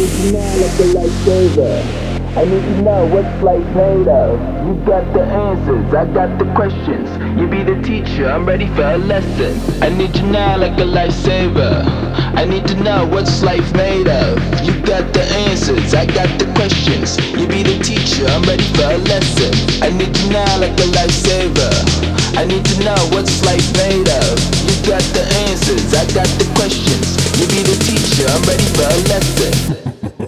need you now like a lifesaver. I need to know what's life made of. You got the answers, I got the questions. You be the teacher, I'm ready for a lesson. I need you now like a lifesaver. I need to know what's life made of. You got the answers, I got the questions. You be the teacher, I'm ready for a lesson. I need you now like a lifesaver. I need to know what's life made of. You got the answers, I got the questions. You be the teacher, I'm ready for a lesson.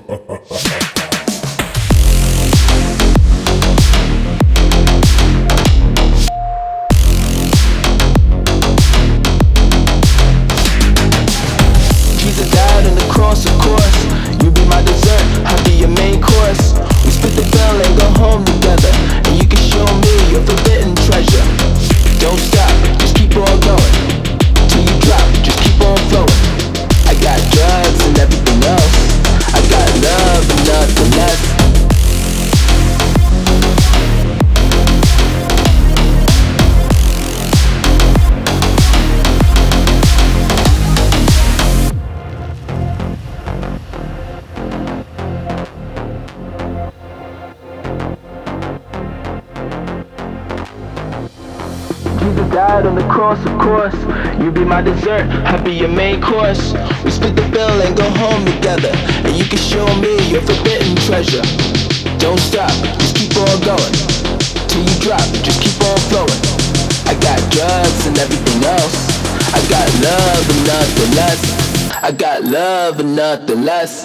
Of course, you be my dessert, I'll be your main course. We split the bill and go home together, and you can show me your forbidden treasure. Don't stop, just keep on going till you drop, just keep on flowing. I got drugs and everything else. I got love and nothing less. Jesus died on the cross, of course. You be my dessert, I'll be your main course. We split the bill and go home together, and you can show me your forbidden treasure. Don't stop, just keep on going till you drop, just keep on flowing. I got drugs and everything else. I got love and nothing less. I got love and nothing less.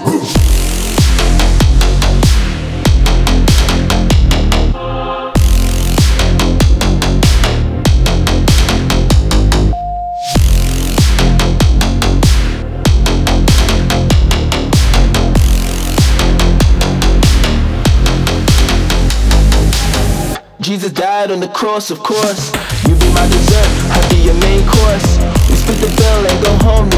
Jesus died on the cross, of course. You be my dessert, I'll be your main course. We split the bill and go home